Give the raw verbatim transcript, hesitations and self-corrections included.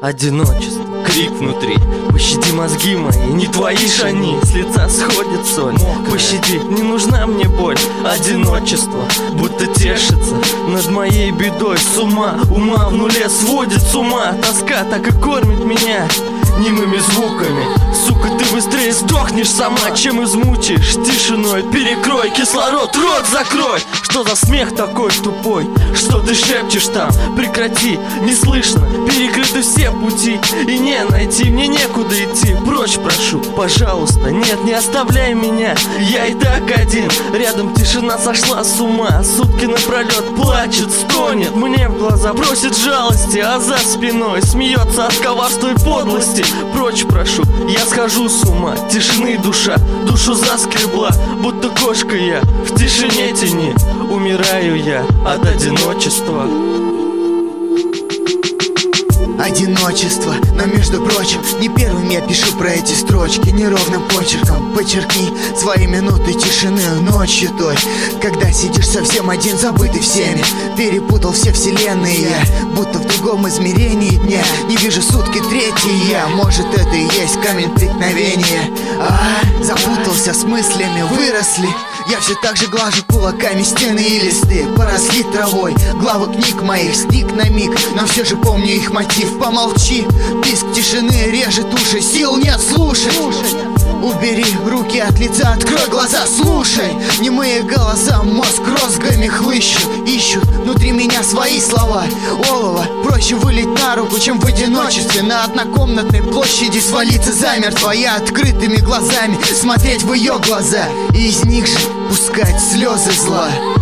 Одиночество, крик внутри. Пощади мозги мои, не твои ж они. С лица сходит соль. Пощади, не нужна мне боль. Одиночество, будто тешится над моей бедой. С ума, ума в нуле сводит с ума. Тоска так и кормит меня немыми звуками. Сука, ты быстрее сдохнешь сама, чем измучаешь тишиной. Перекрой кислород, рот закрой. Что за смех такой тупой? Что ты шепчешь там? Прекрати, не слышно, перекрыты все пути. И не найти, мне некуда идти. Прочь прошу, пожалуйста, нет, не оставляй меня. Я и так один, рядом тишина сошла с ума. Сутки напролет плачет, стонет, мне в глаза бросит жалости, а за спиной смеется от коварства и подлости. Прочь прошу, я схожу с ума. Тишины душа, душу заскребла, будто кошка я в тишине тени. Умираю я от одиночества. Одиночество, но между прочим, не первым я пишу про эти строчки. Неровным почерком подчеркни свои минуты тишины ночью той, когда сидишь совсем один, забытый всеми. Перепутал все вселенные я, будто в другом измерении дня. Не вижу сутки третий я, может это и есть камень преткновения. А, запутался с мыслями, выросли. Я все так же глажу кулаками стены и листы. Поросли травой, главы книг моих стик на миг, но все же помню их мотив. Помолчи, писк тишины режет уши, сил нет, слушай. Убери руки от лица, открой глаза, слушай. Немые голоса, мозг розгами хлыщут, ищут внутри меня свои слова. Олова, проще вылить на руку, чем в одиночестве на однокомнатной площади свалиться замертво. Я открытыми глазами смотреть в ее глаза и из них же пускать слезы зла.